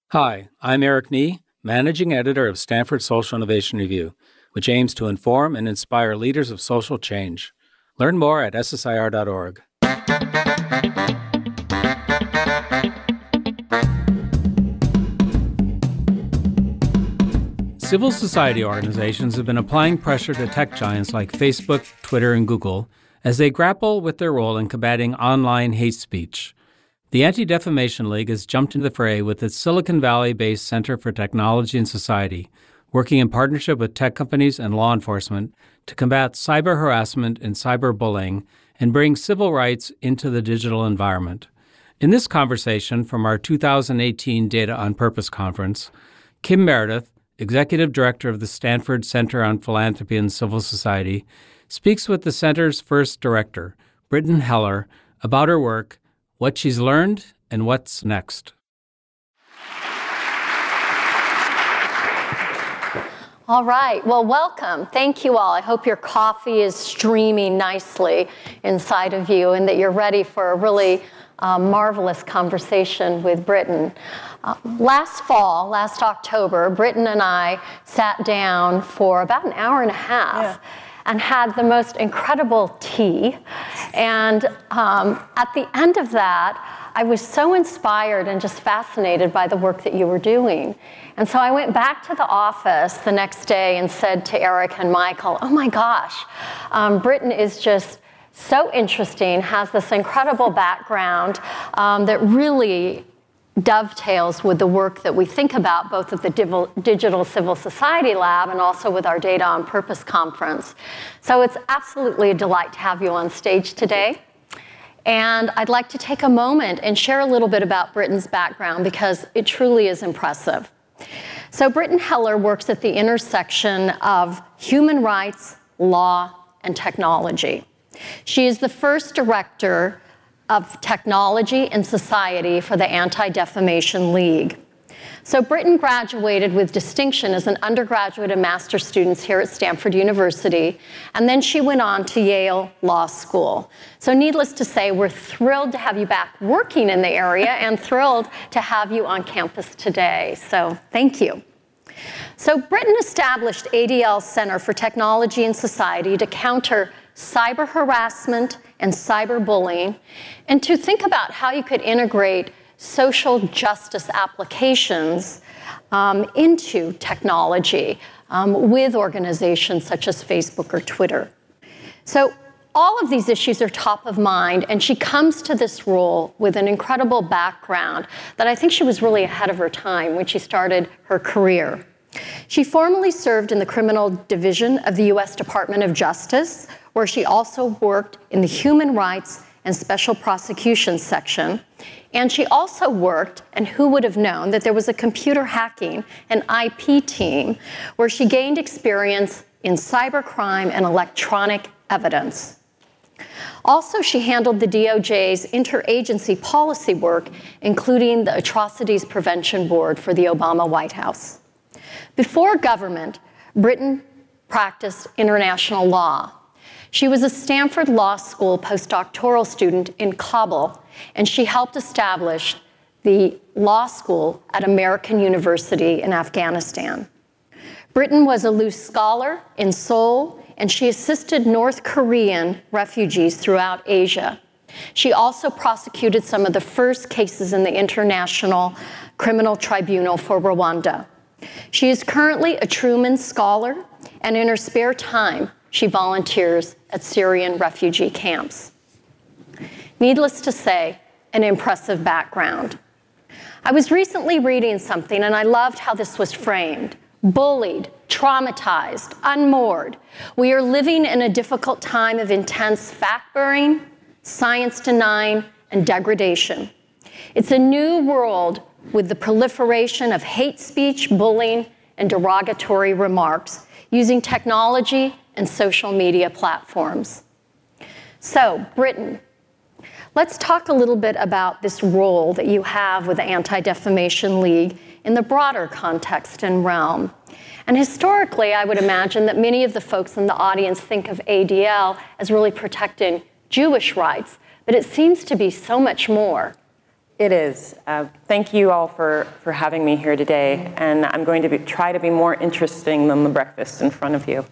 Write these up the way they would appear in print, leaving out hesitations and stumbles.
Hi, I'm Eric Nee, Managing Editor of Stanford Social Innovation Review, which aims to inform and inspire leaders of social change. Learn more at ssir.org. Civil society organizations have been applying pressure to tech giants like Facebook, Twitter, and Google as they grapple with their role in combating online hate speech. The Anti-Defamation League has jumped into the fray with its Silicon Valley-based Center for Technology and Society, working in partnership with tech companies and law enforcement to combat cyber harassment and cyberbullying and bring civil rights into the digital environment. In this conversation from our 2018 Data on Purpose conference, Kim Meredith, Executive Director of the Stanford Center on Philanthropy and Civil Society, speaks with the center's first director, Britton Heller, about her work, what she's learned, and what's next. All right. Well, welcome. Thank you all. I hope your coffee is streaming nicely inside of you and that you're ready for a really marvelous conversation with Britton. Last October, Britton and I sat down for about an hour and a half and had the most incredible tea. And at the end of that, I was so inspired and just fascinated by the work that you were doing. And so I went back to the office the next day and said to Eric and Michael, oh my gosh, Britton is just so interesting, has this incredible background that really dovetails with the work that we think about both at the Digital Civil Society Lab and also with our Data on Purpose conference. So it's absolutely a delight to have you on stage today. And I'd like to take a moment and share a little bit about Britton's background because it truly is impressive. So Britton Heller works at the intersection of human rights, law, and technology. She is the first director of Technology and Society for the Anti-Defamation League. So Britton graduated with distinction as an undergraduate and master's students here at Stanford University, and then she went on to Yale Law School. So needless to say, we're thrilled to have you back working in the area and thrilled to have you on campus today. So thank you. So Britton established ADL Center for Technology and Society to counter cyber harassment and cyberbullying, and to think about how you could integrate social justice applications into technology with organizations such as Facebook or Twitter. So all of these issues are top of mind, and she comes to this role with an incredible background that I think she was really ahead of her time when she started her career. She formerly served in the criminal division of the U.S. Department of Justice, where she also worked in the Human Rights and Special Prosecutions section. And she also worked, and who would have known, that there was a computer hacking and IP team where she gained experience in cybercrime and electronic evidence. Also, she handled the DOJ's interagency policy work, including the Atrocities Prevention Board for the Obama White House. Before government, Britton practiced international law. She was a Stanford Law School postdoctoral student in Kabul, and she helped establish the law school at American University in Afghanistan. Britton was a Luce Scholar in Seoul, and she assisted North Korean refugees throughout Asia. She also prosecuted some of the first cases in the International Criminal Tribunal for Rwanda. She is currently a Truman Scholar, and in her spare time, she volunteers at Syrian refugee camps. Needless to say, an impressive background. I was recently reading something, and I loved how this was framed. Bullied, traumatized, unmoored. We are living in a difficult time of intense fact-bearing, science denying, and degradation. It's a new world with the proliferation of hate speech, bullying, and derogatory remarks using technology and social media platforms. So, Britton, let's talk a little bit about this role that you have with the Anti-Defamation League in the broader context and realm. And historically, I would imagine that many of the folks in the audience think of ADL as really protecting Jewish rights, but it seems to be so much more. It is. Thank you all for having me here today. And I'm going to try to be more interesting than the breakfast in front of you.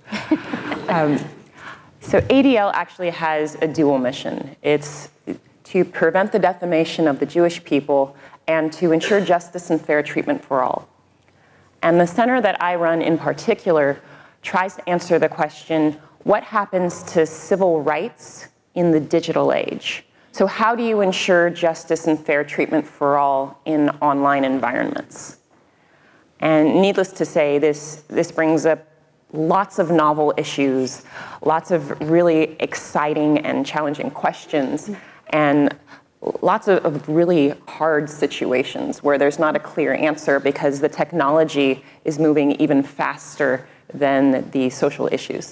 So ADL actually has a dual mission. It's to prevent the defamation of the Jewish people and to ensure justice and fair treatment for all. And the center that I run in particular tries to answer the question, what happens to civil rights in the digital age? So how do you ensure justice and fair treatment for all in online environments? And needless to say, this brings up lots of novel issues, lots of really exciting and challenging questions, and lots of really hard situations where there's not a clear answer because the technology is moving even faster than the social issues.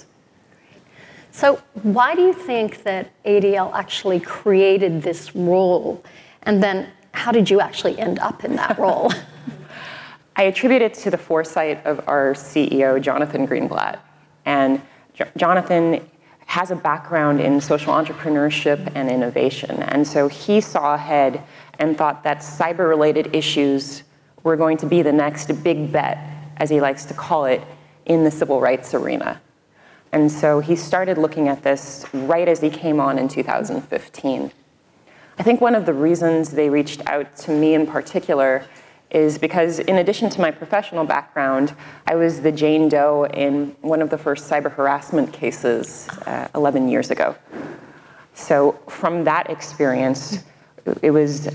So why do you think that ADL actually created this role? And then how did you actually end up in that role? I attribute it to the foresight of our CEO, Jonathan Greenblatt. And Jonathan has a background in social entrepreneurship and innovation. And so he saw ahead and thought that cyber-related issues were going to be the next big bet, as he likes to call it, in the civil rights arena. And so he started looking at this right as he came on in 2015. I think one of the reasons they reached out to me in particular is because in addition to my professional background, I was the Jane Doe in one of the first cyber harassment cases 11 years ago. So from that experience, it was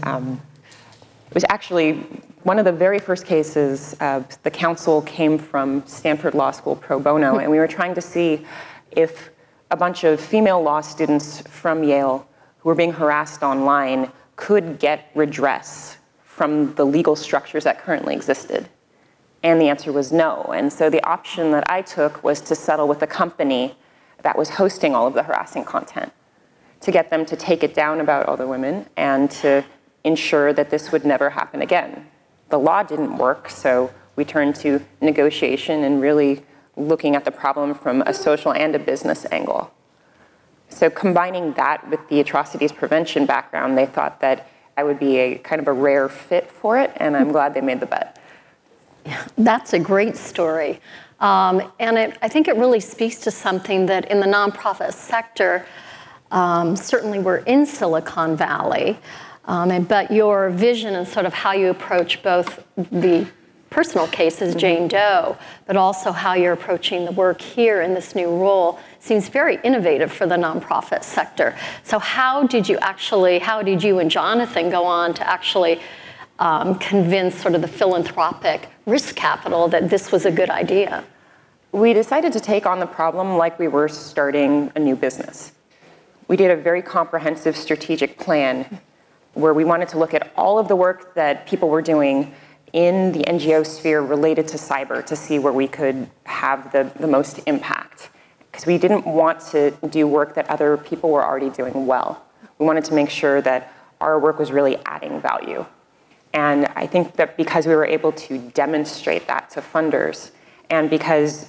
actually one of the very first cases. The counsel came from Stanford Law School pro bono, and we were trying to see if a bunch of female law students from Yale who were being harassed online could get redress from the legal structures that currently existed. And the answer was no. And so the option that I took was to settle with the company that was hosting all of the harassing content, to get them to take it down about other women and to ensure that this would never happen again. The law didn't work, so we turned to negotiation and really looking at the problem from a social and a business angle. So combining that with the atrocities prevention background, they thought that I would be a kind of a rare fit for it, and I'm glad they made the bet. Yeah, that's a great story. And I think it really speaks to something that in the nonprofit sector, certainly we're in Silicon Valley, but your vision and sort of how you approach both the personal cases, Jane Doe, but also how you're approaching the work here in this new role seems very innovative for the nonprofit sector. So how did you and Jonathan go on to actually convince sort of the philanthropic risk capital that this was a good idea? We decided to take on the problem like we were starting a new business. We did a very comprehensive strategic plan where we wanted to look at all of the work that people were doing in the NGO sphere related to cyber to see where we could have the most impact. Because we didn't want to do work that other people were already doing well. We wanted to make sure that our work was really adding value. And I think that because we were able to demonstrate that to funders, and because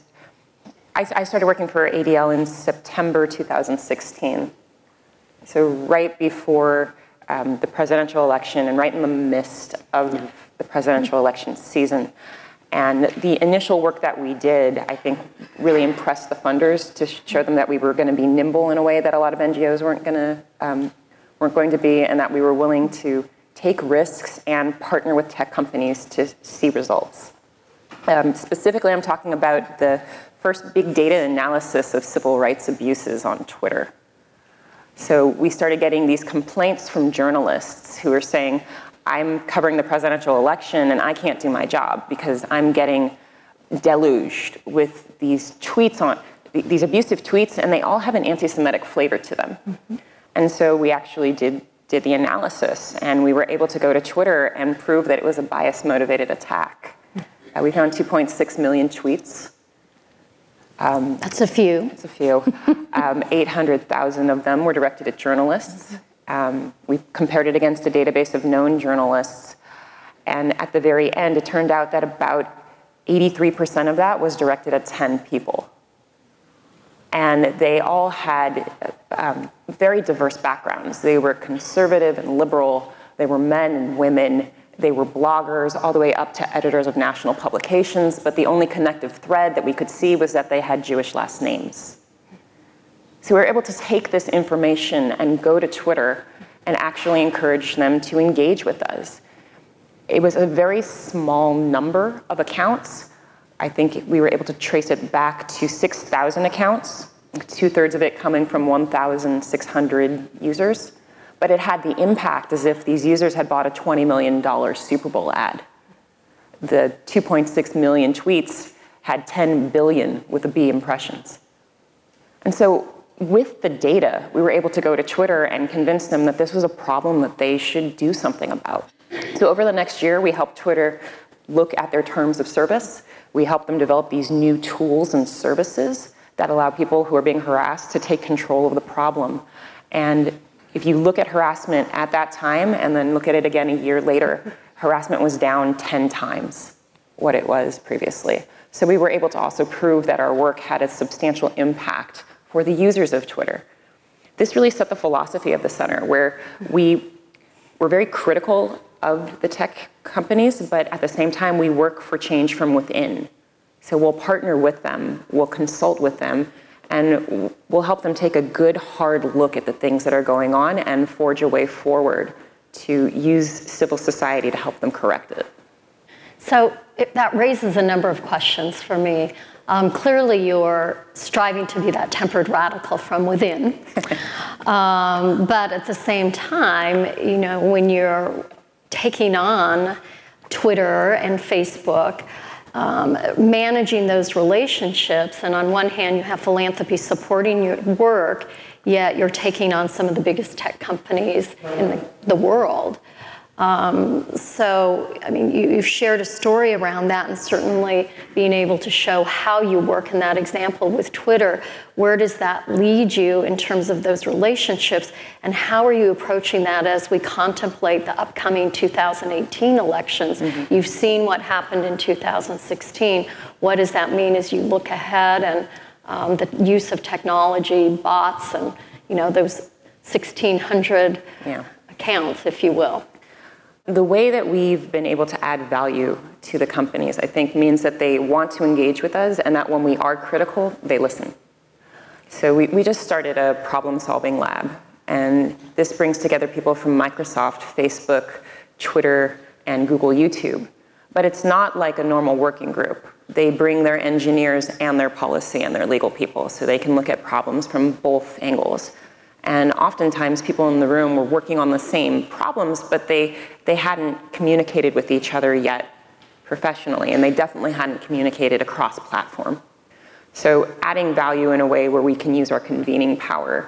I started working for ADL in September 2016, so right before the presidential election and right in the midst of the presidential election season. And the initial work that we did, I think, really impressed the funders to show them that we were going to be nimble in a way that a lot of NGOs weren't going to be, and that we were willing to take risks and partner with tech companies to see results. Specifically, I'm talking about the first big data analysis of civil rights abuses on Twitter. So we started getting these complaints from journalists who were saying, I'm covering the presidential election and I can't do my job because I'm getting deluged with these tweets these abusive tweets, and they all have an anti-Semitic flavor to them. Mm-hmm. And so we actually did the analysis, and we were able to go to Twitter and prove that it was a bias-motivated attack. We found 2.6 million tweets. That's a few. That's a few. 800,000 of them were directed at journalists. We compared it against a database of known journalists. And at the very end, it turned out that about 83% of that was directed at 10 people. And they all had very diverse backgrounds. They were conservative and liberal. They were men and women. They were bloggers all the way up to editors of national publications, but the only connective thread that we could see was that they had Jewish last names. So we were able to take this information and go to Twitter and actually encourage them to engage with us. It was a very small number of accounts. I think we were able to trace it back to 6,000 accounts, 2/3 of it coming from 1,600 users. But it had the impact as if these users had bought a $20 million Super Bowl ad. The 2.6 million tweets had 10 billion with a B impressions. And so with the data, we were able to go to Twitter and convince them that this was a problem that they should do something about. So over the next year, we helped Twitter look at their terms of service. We helped them develop these new tools and services that allow people who are being harassed to take control of the problem. And if you look at harassment at that time and then look at it again a year later, harassment was down 10 times what it was previously. So we were able to also prove that our work had a substantial impact for the users of Twitter. This really set the philosophy of the center, where we were very critical of the tech companies, but at the same time, we work for change from within. So we'll partner with them, we'll consult with them, and we'll help them take a good, hard look at the things that are going on and forge a way forward to use civil society to help them correct it. So that raises a number of questions for me. Clearly, you're striving to be that tempered radical from within. But at the same time, you know, when you're taking on Twitter and Facebook, managing those relationships, and on one hand, you have philanthropy supporting your work, yet you're taking on some of the biggest tech companies in the world. So, I mean, you've shared a story around that, and certainly being able to show how you work in that example with Twitter. Where does that lead you in terms of those relationships, and how are you approaching that as we contemplate the upcoming 2018 elections? Mm-hmm. You've seen what happened in 2016. What does that mean as you look ahead, and the use of technology, bots, and, you know, those 1,600 accounts, if you will? The way that we've been able to add value to the companies, I think, means that they want to engage with us, and that when we are critical, they listen. So we just started a problem-solving lab, and this brings together people from Microsoft, Facebook, Twitter, and Google YouTube. But it's not like a normal working group. They bring their engineers and their policy and their legal people, so they can look at problems from both angles. And oftentimes, people in the room were working on the same problems, but they hadn't communicated with each other yet professionally, and they definitely hadn't communicated across platform. So adding value in a way where we can use our convening power,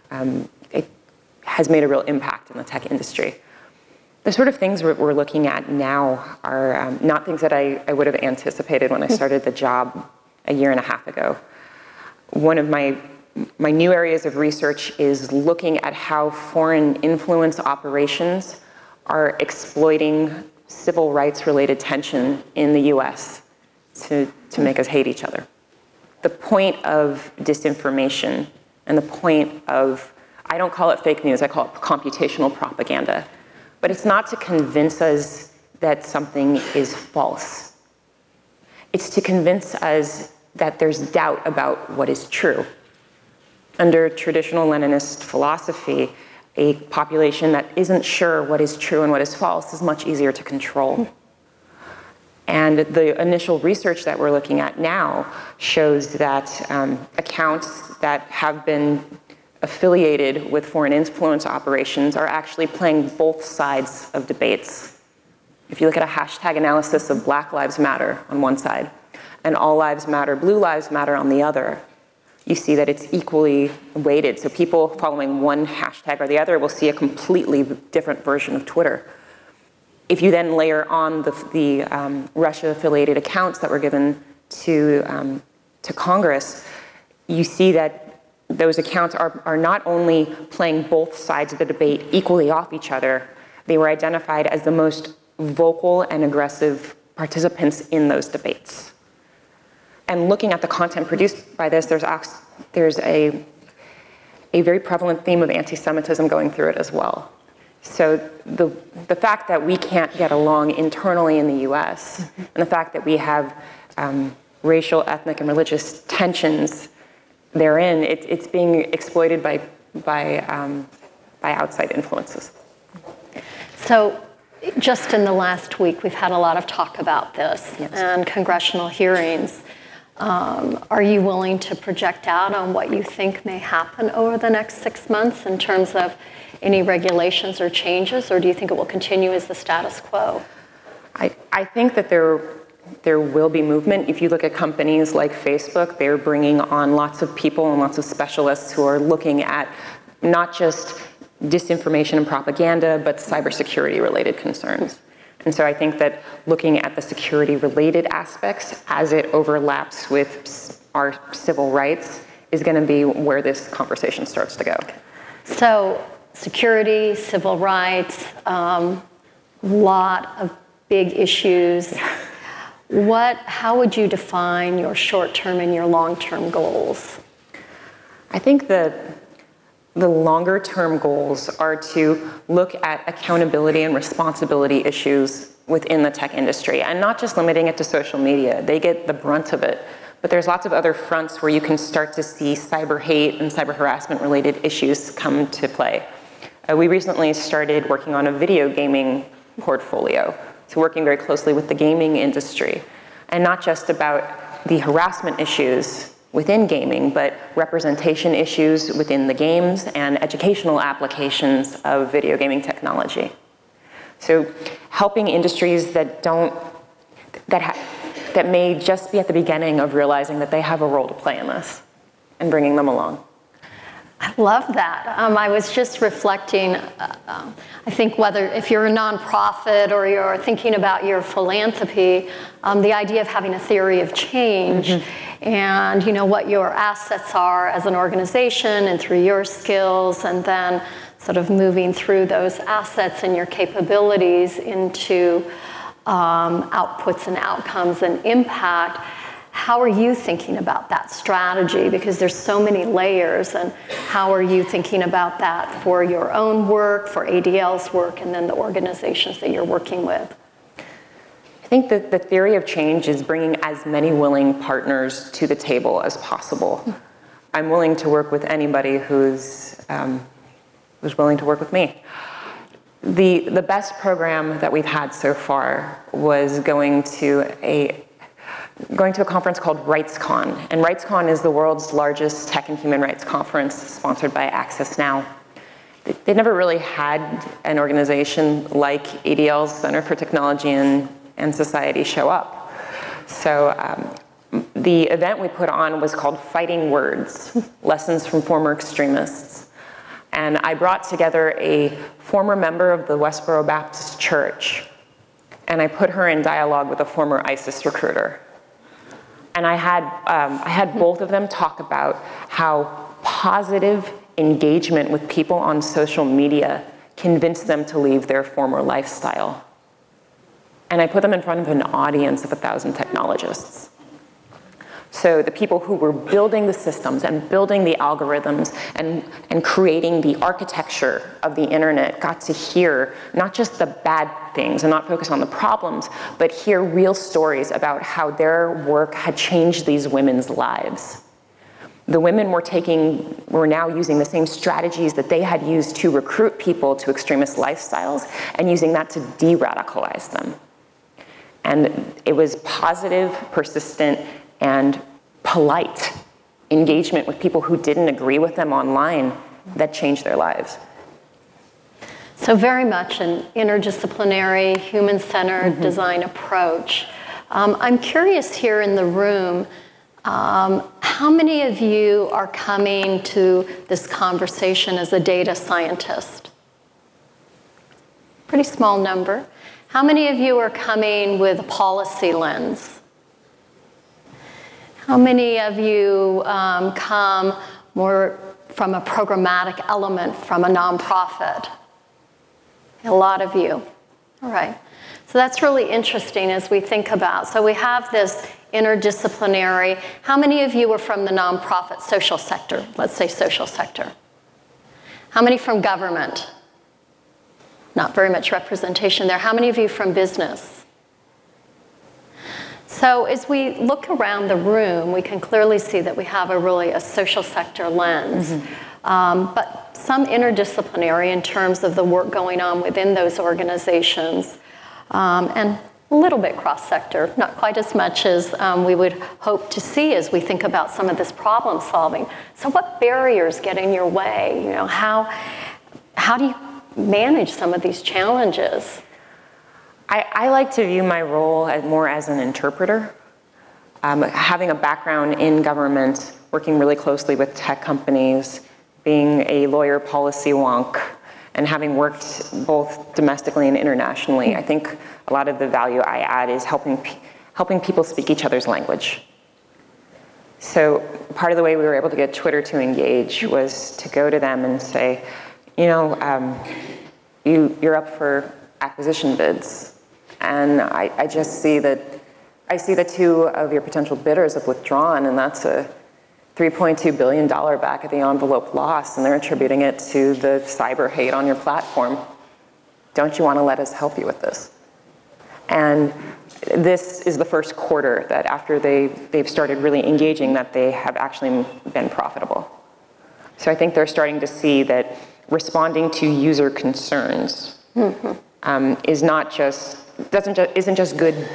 it has made a real impact in the tech industry. The sort of things we're looking at now are not things that I would have anticipated when I started the job a year and a half ago. One of my new areas of research is looking at how foreign influence operations are exploiting civil rights-related tension in the US to make us hate each other. The point of disinformation and the point of, I don't call it fake news, I call it computational propaganda, but it's not to convince us that something is false. It's to convince us that there's doubt about what is true. Under traditional Leninist philosophy, a population that isn't sure what is true and what is false is much easier to control. And the initial research that we're looking at now shows that accounts that have been affiliated with foreign influence operations are actually playing both sides of debates. If you look at a hashtag analysis of Black Lives Matter on one side and All Lives Matter, Blue Lives Matter on the other, you see that it's equally weighted. So people following one hashtag or the other will see a completely different version of Twitter. If you then layer on the Russia-affiliated accounts that were given to Congress, you see that those accounts are not only playing both sides of the debate equally off each other, they were identified as the most vocal and aggressive participants in those debates. And looking at the content produced by this, there's a very prevalent theme of anti-Semitism going through it as well. So the fact that we can't get along internally in the US, and the fact that we have racial, ethnic, and religious tensions therein, it's being exploited by outside influences. So just in the last week, we've had a lot of talk about this, yes, and congressional hearings. Are you willing to project out on what you think may happen over the next 6 months in terms of any regulations or changes, or do you think it will continue as the status quo? I think that there will be movement. If you look at companies like Facebook, they're bringing on lots of people and lots of specialists who are looking at not just disinformation and propaganda, but cybersecurity related concerns. And so I think that looking at the security related aspects as it overlaps with our civil rights is going to be where this conversation starts to go. So security, civil rights, lot of big issues. How would you define your short-term and your long-term goals? I think that the longer-term goals are to look at accountability and responsibility issues within the tech industry, and not just limiting it to social media. They get the brunt of it. But there's lots of other fronts where you can start to see cyber hate and cyber harassment related issues come to play. We recently started working on a video gaming portfolio, so working very closely with the gaming industry, and not just about the harassment issues within gaming, but representation issues within the games and educational applications of video gaming technology. So helping industries that may just be at the beginning of realizing that they have a role to play in this and bringing them along. I love that. I was just reflecting, I think if you're a nonprofit or you're thinking about your philanthropy, the idea of having a theory of change, and what your assets are as an organization and through your skills, and then sort of moving through those assets and your capabilities into outputs and outcomes and impact. How are you thinking about that strategy? Because there's so many layers, and how are you thinking about that for your own work, for ADL's work, and then the organizations that you're working with? I think that the theory of change is bringing as many willing partners to the table as possible. I'm willing to work with anybody who's willing to work with me. The best program that we've had so far was going to a conference called RightsCon. And RightsCon is the world's largest tech and human rights conference sponsored by Access Now. They never really had an organization like ADL's Center for Technology and Society show up. So the event we put on was called Fighting Words, Lessons from Former Extremists. And I brought together a former member of the Westboro Baptist Church, and I put her in dialogue with a former ISIS recruiter. And I had both of them talk about how positive engagement with people on social media convinced them to leave their former lifestyle. And I put them in front of an audience of 1,000 technologists. So the people who were building the systems and building the algorithms and creating the architecture of the internet got to hear not just the bad things and not focus on the problems, but hear real stories about how their work had changed these women's lives. The women were now using the same strategies that they had used to recruit people to extremist lifestyles and using that to de-radicalize them. And it was positive, persistent, and polite engagement with people who didn't agree with them online that changed their lives. So very much an interdisciplinary, human-centered design approach. I'm curious here in the room, how many of you are coming to this conversation as a data scientist? Pretty small number. How many of you are coming with a policy lens? How many of you come more from a programmatic element from a nonprofit? A lot of you. All right. So that's really interesting as we think about. So we have this interdisciplinary. How many of you are from the nonprofit social sector? Let's say social sector. How many from government? not very much representation there. How many of you from business? So as we look around the room, we can clearly see that we have a social sector lens, but some interdisciplinary in terms of the work going on within those organizations, and a little bit cross-sector, not quite as much as we would hope to see as we think about some of this problem solving. So what barriers get in your way? You know, how do you manage some of these challenges? I like to view my role more as an interpreter. Having a background in government, working really closely with tech companies, being a lawyer policy wonk, and having worked both domestically and internationally, I think a lot of the value I add is helping people speak each other's language. So part of the way we were able to get Twitter to engage was to go to them and say, you know, you're up for acquisition bids. And I just see that, I see that 2 of your potential bidders have withdrawn, and that's a $3.2 billion back of the envelope loss, and they're attributing it to the cyber hate on your platform. Don't you want to let us help you with this? And this is the first quarter that after they've started really engaging that they have actually been profitable. So I think they're starting to see that responding to user concerns is not just, isn't just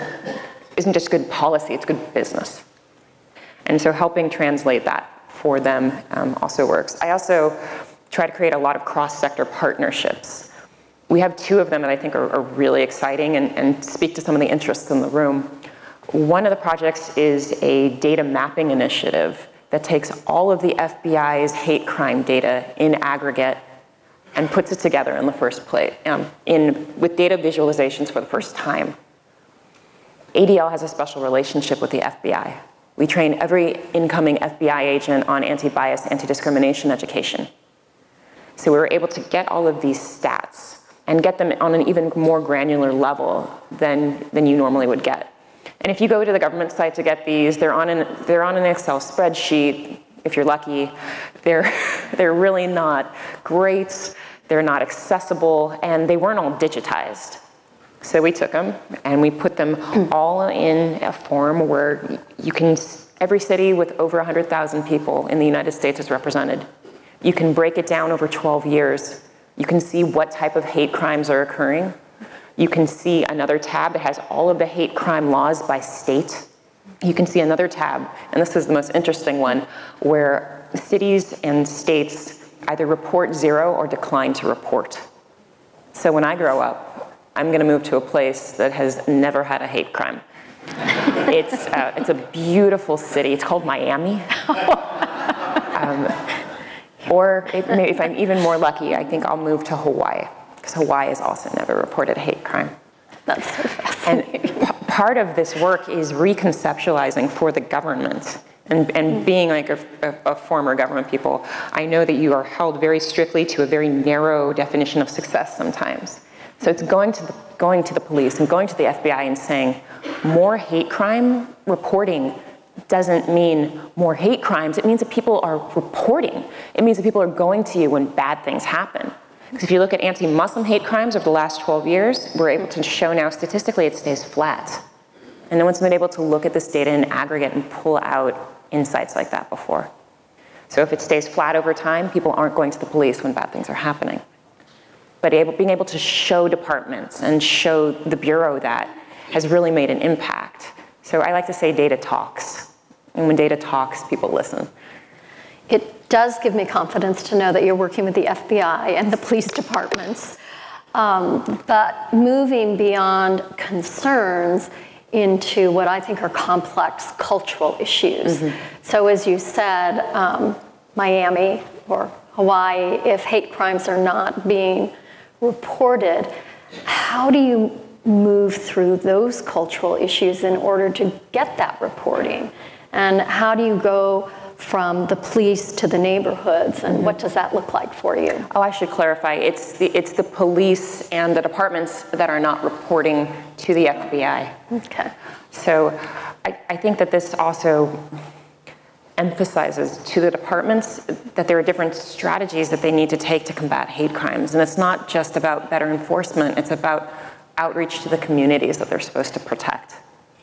good policy, it's good business. And so helping translate that for them also works. I also try to create a lot of cross-sector partnerships. We have 2 of them that I think are really exciting and speak to some of the interests in the room. One of the projects is a data mapping initiative that takes all of the FBI's hate crime data in aggregate and puts it together in the first place, with data visualizations for the first time. ADL has a special relationship with the FBI. We train every incoming FBI agent on anti-bias, anti-discrimination education. So we were able to get all of these stats and get them on an even more granular level than you normally would get. And if you go to the government site to get these, they're on an Excel spreadsheet. If you're lucky, they're really not great. They're not accessible, and they weren't all digitized. So we took them and we put them all in a form where every city with over 100,000 people in the United States is represented. You can break it down over 12 years. You can see what type of hate crimes are occurring. You can see another tab that has all of the hate crime laws by state. You can see another tab, and this is the most interesting one, where cities and states either report 0 or decline to report. So when I grow up, I'm going to move to a place that has never had a hate crime. It's a beautiful city. It's called Miami. Or if I'm even more lucky, I think I'll move to Hawaii, because Hawaii has also never reported a hate crime. That's so fascinating. And part of this work is reconceptualizing for the government. And being like a former government people, I know that you are held very strictly to a very narrow definition of success sometimes. So it's going to the police and going to the FBI and saying, more hate crime reporting doesn't mean more hate crimes. It means that people are reporting. It means that people are going to you when bad things happen. Because if you look at anti-Muslim hate crimes over the last 12 years, we're able to show now statistically it stays flat. And no one's been able to look at this data in aggregate and pull out insights like that before. So if it stays flat over time, people aren't going to the police when bad things are happening. But being able to show departments and show the Bureau that has really made an impact. So I like to say data talks. And when data talks, people listen. It does give me confidence to know that you're working with the FBI and the police departments. But moving beyond concerns into what I think are complex cultural issues. So as you said, Miami or Hawaii, if hate crimes are not being reported, how do you move through those cultural issues in order to get that reporting? And how do you go from the police to the neighborhoods, and what does that look like for you? Oh, I should clarify. It's the police and the departments that are not reporting to the FBI. Okay. So I think that this also, emphasizes to the departments that there are different strategies that they need to take to combat hate crimes. And it's not just about better enforcement, it's about outreach to the communities that they're supposed to protect.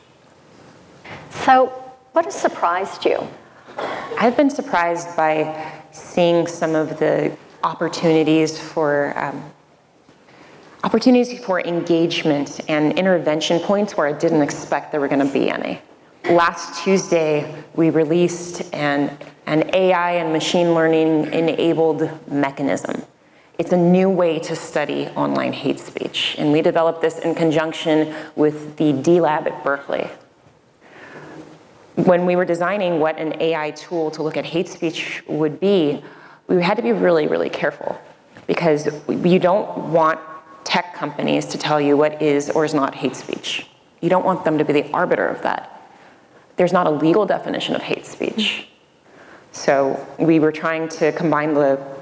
So, what has surprised you? I've been surprised by seeing some of the opportunities for engagement and intervention points where I didn't expect there were going to be any. Last Tuesday, we released an AI and machine learning enabled mechanism. It's a new way to study online hate speech, and we developed this in conjunction with the D-Lab at Berkeley. When we were designing what an AI tool to look at hate speech would be, we had to be really, really careful, because you don't want tech companies to tell you what is or is not hate speech. You don't want them to be the arbiter of that. There's not a legal definition of hate speech. So we were trying to combine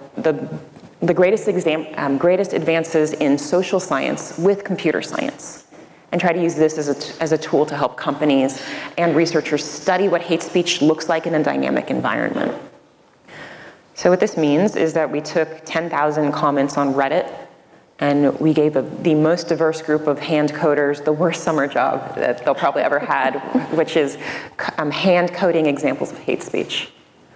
the greatest advances in social science with computer science, and try to use this as a tool to help companies and researchers study what hate speech looks like in a dynamic environment. So what this means is that we took 10,000 comments on Reddit, and we gave the most diverse group of hand coders the worst summer job that they'll probably ever had, which is hand coding examples of hate speech.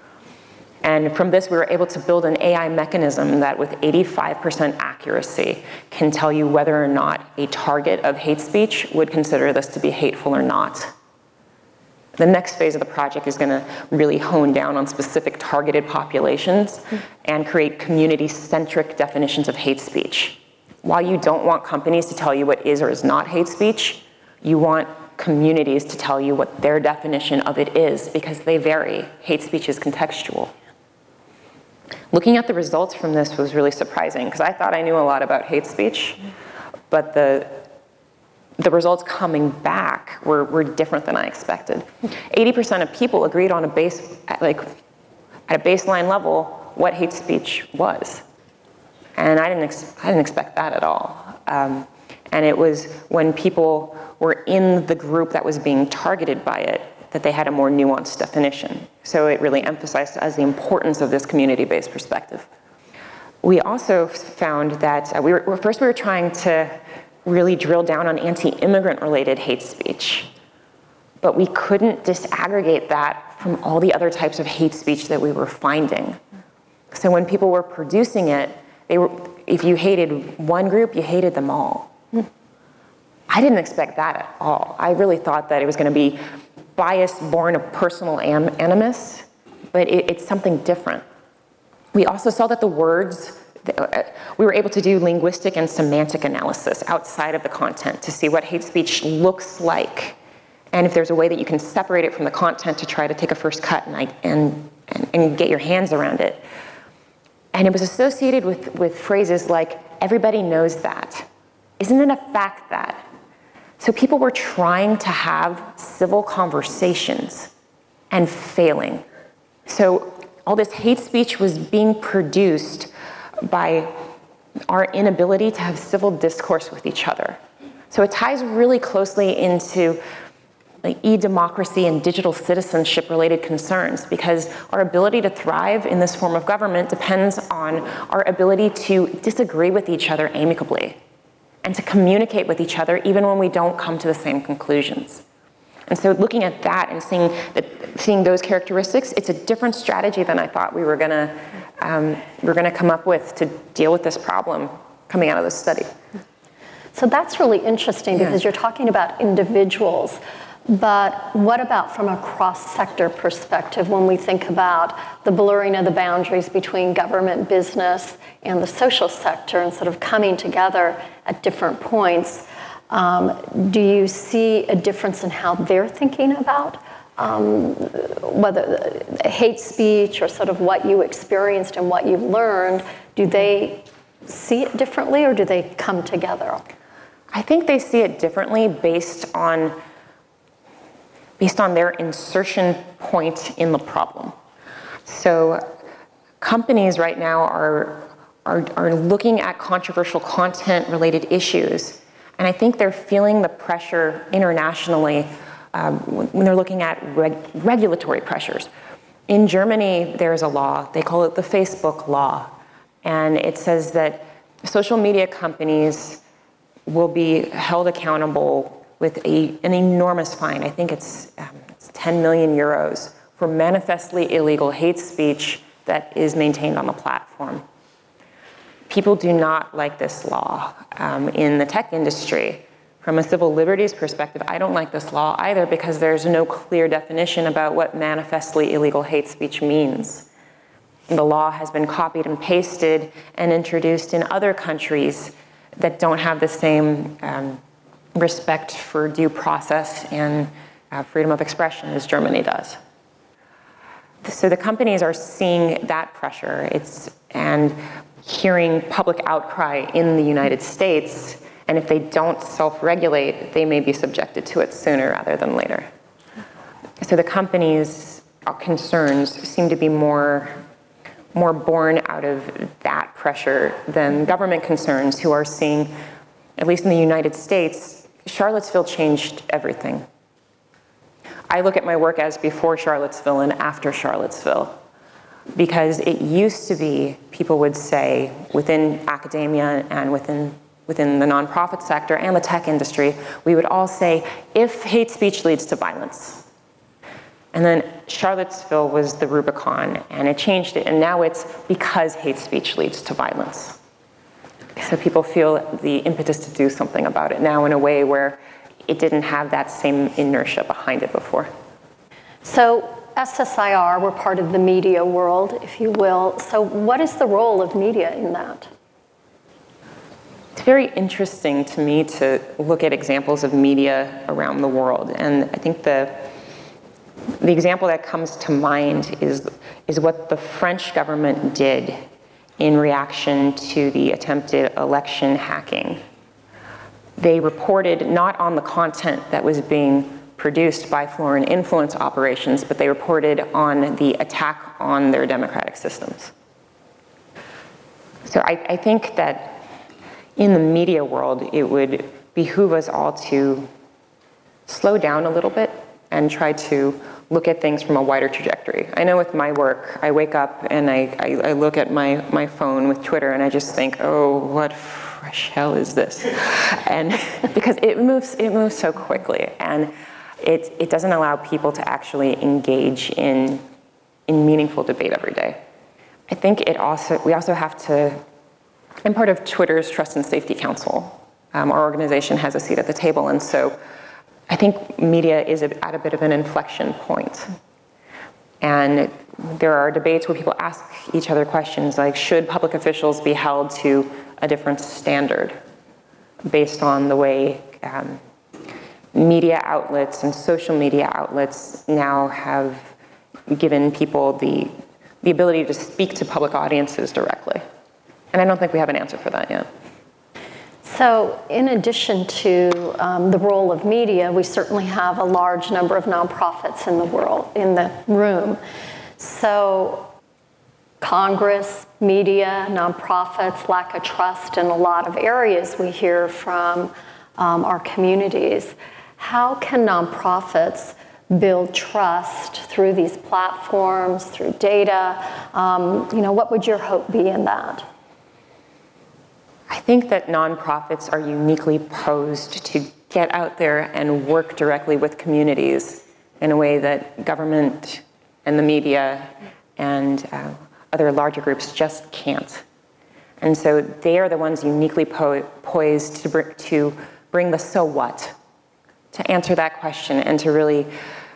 And from this, we were able to build an AI mechanism that with 85% accuracy can tell you whether or not a target of hate speech would consider this to be hateful or not. The next phase of the project is going to really hone down on specific targeted populations and create community-centric definitions of hate speech. While you don't want companies to tell you what is or is not hate speech, you want communities to tell you what their definition of it is, because they vary. Hate speech is contextual. Looking at the results from this was really surprising, because I thought I knew a lot about hate speech, but the results coming back were different than I expected. 80% of people agreed on at a baseline level what hate speech was. And I didn't expect that at all. And it was when people were in the group that was being targeted by it that they had a more nuanced definition. So it really emphasized as the importance of this community-based perspective. We also found that we were trying to really drill down on anti-immigrant related hate speech, but we couldn't disaggregate that from all the other types of hate speech that we were finding. So when people were producing it, if you hated one group, you hated them all. I didn't expect that at all. I really thought that it was going to be bias born of personal animus, but it's something different. We also saw that the words, we were able to do linguistic and semantic analysis outside of the content to see what hate speech looks like, and if there's a way that you can separate it from the content to try to take a first cut and get your hands around it. And it was associated with phrases like, everybody knows that. Isn't it a fact that? So people were trying to have civil conversations and failing. So all this hate speech was being produced by our inability to have civil discourse with each other. So it ties really closely into e-democracy and digital citizenship related concerns, because our ability to thrive in this form of government depends on our ability to disagree with each other amicably and to communicate with each other even when we don't come to the same conclusions. And so looking at that and seeing those characteristics, it's a different strategy than I thought we were gonna come up with to deal with this problem coming out of this study. So that's really interesting, because you're talking about individuals. But what about from a cross-sector perspective when we think about the blurring of the boundaries between government, business, and the social sector, and sort of coming together at different points? Do you see a difference in how they're thinking about whether hate speech or sort of what you experienced and what you've learned? Do they see it differently, or do they come together? I think they see it differently based on their insertion point in the problem. So companies right now are looking at controversial content related issues, and I think they're feeling the pressure internationally when they're looking at regulatory pressures. In Germany, there's a law. They call it the Facebook law. And it says that social media companies will be held accountable with an enormous fine. I think it's 10 million euros for manifestly illegal hate speech that is maintained on the platform. People do not like this law. In the tech industry, from a civil liberties perspective, I don't like this law either because there's no clear definition about what manifestly illegal hate speech means. The law has been copied and pasted and introduced in other countries that don't have the same respect for due process and freedom of expression as Germany does. So the companies are seeing that pressure and hearing public outcry in the United States, and if they don't self-regulate, they may be subjected to it sooner rather than later. So the companies' concerns seem to be more born out of that pressure than government concerns, who are seeing, at least in the United States, Charlottesville changed everything. I look at my work as before Charlottesville and after Charlottesville, because it used to be, people would say, within academia and within the nonprofit sector and the tech industry, we would all say, if hate speech leads to violence. And then Charlottesville was the Rubicon, and it changed it, and now it's because hate speech leads to violence. So people feel the impetus to do something about it now in a way where it didn't have that same inertia behind it before. So SSIR, we're part of the media world, if you will. So what is the role of media in that? It's very interesting to me to look at examples of media around the world. And I think the example that comes to mind is what the French government did in reaction to the attempted election hacking. They reported not on the content that was being produced by foreign influence operations, but they reported on the attack on their democratic systems. So I think that in the media world, it would behoove us all to slow down a little bit and try to look at things from a wider trajectory. I know with my work, I wake up and I look at my phone with Twitter and I just think, oh, what fresh hell is this? And because it moves so quickly, and it doesn't allow people to actually engage in meaningful debate every day. I think we also have to, I'm part of Twitter's Trust and Safety Council. Our organization has a seat at the table, and so I think media is at a bit of an inflection point. And there are debates where people ask each other questions like, should public officials be held to a different standard based on the way media outlets and social media outlets now have given people the ability to speak to public audiences directly? And I don't think we have an answer for that yet. So in addition to the role of media, we certainly have a large number of nonprofits in the room. So Congress, media, nonprofits, lack of trust in a lot of areas we hear from our communities. How can nonprofits build trust through these platforms, through data? What would your hope be in that? I think that nonprofits are uniquely posed to get out there and work directly with communities in a way that government and the media and other larger groups just can't. And so they are the ones uniquely poised to bring the so what, to answer that question and to really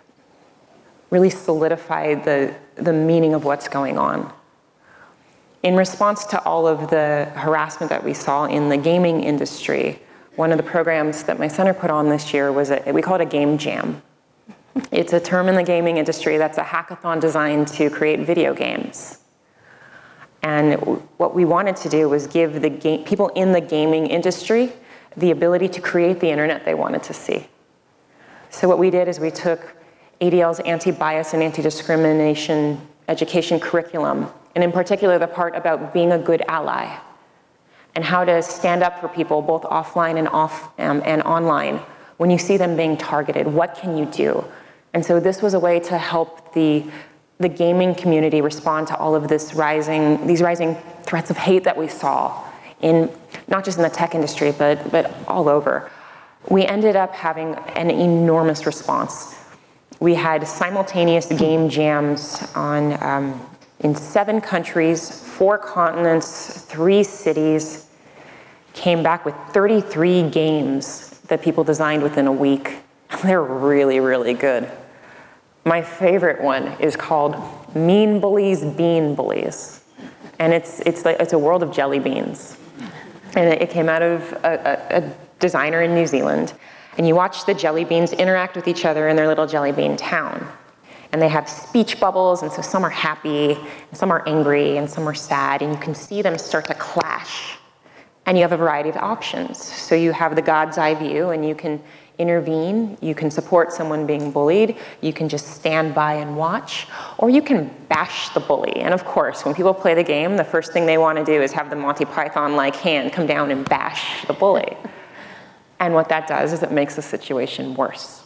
solidify the meaning of what's going on. In response to all of the harassment that we saw in the gaming industry, one of the programs that my center put on this year was we call it a game jam. It's a term in the gaming industry that's a hackathon designed to create video games. And what we wanted to do was give the people in the gaming industry the ability to create the internet they wanted to see. So what we did is we took ADL's anti-bias and anti-discrimination education curriculum, and in particular the part about being a good ally and how to stand up for people both offline and online when you see them being targeted. What can you do? And so this was a way to help the the gaming community respond to all of these rising threats of hate that we saw in not just in the tech industry, but all over. We ended up having an enormous response. We had simultaneous game jams on in 7 countries, 4 continents, 3 cities, came back with 33 games that people designed within a week. They're really, really good. My favorite one is called Mean Bullies, Bean Bullies. And it's a world of jelly beans. And it came out of a designer in New Zealand. And you watch the jelly beans interact with each other in their little jelly bean town. And they have speech bubbles, and so some are happy, and some are angry, and some are sad, and you can see them start to clash. And you have a variety of options. So you have the God's eye view, and you can intervene, you can support someone being bullied, you can just stand by and watch, or you can bash the bully. And of course, when people play the game, the first thing they want to do is have the Monty Python-like hand come down and bash the bully. And what that does is it makes the situation worse.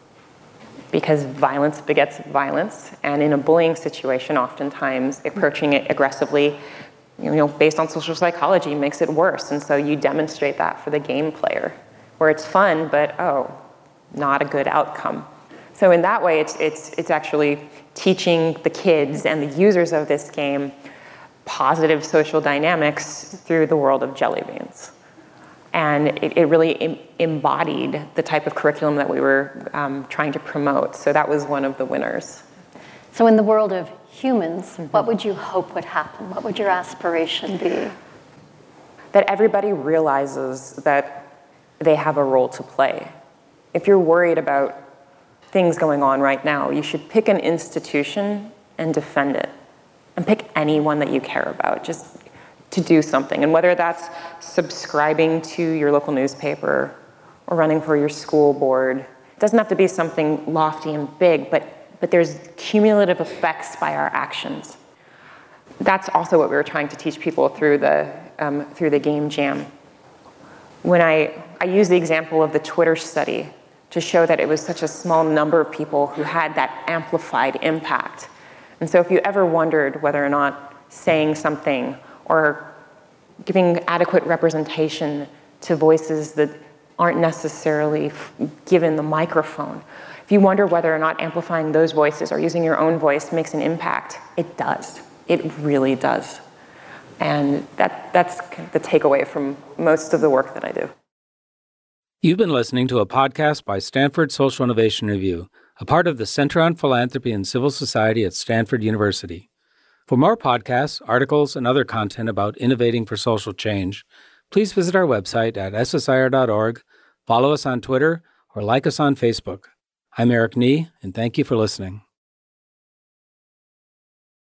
Because violence begets violence, and in a bullying situation, oftentimes approaching it aggressively, based on social psychology, makes it worse. And so you demonstrate that for the game player, where it's fun, but not a good outcome. So in that way, it's actually teaching the kids and the users of this game positive social dynamics through the world of jelly beans. And it really embodied the type of curriculum that we were trying to promote. So that was one of the winners. So in the world of humans, what would you hope would happen? What would your aspiration be? That everybody realizes that they have a role to play. If you're worried about things going on right now, you should pick an institution and defend it. And pick anyone that you care about, just to do something. And whether that's subscribing to your local newspaper or running for your school board, it doesn't have to be something lofty and big, but there's cumulative effects by our actions. That's also what we were trying to teach people through the game jam. When I use the example of the Twitter study to show that it was such a small number of people who had that amplified impact. And so if you ever wondered whether or not saying something or giving adequate representation to voices that aren't necessarily given the microphone, if you wonder whether or not amplifying those voices or using your own voice makes an impact, it does. It really does. And that's the takeaway from most of the work that I do. You've been listening to a podcast by Stanford Social Innovation Review, a part of the Center on Philanthropy and Civil Society at Stanford University. For more podcasts, articles, and other content about innovating for social change, please visit our website at ssir.org, follow us on Twitter, or like us on Facebook. I'm Eric Nee, and thank you for listening.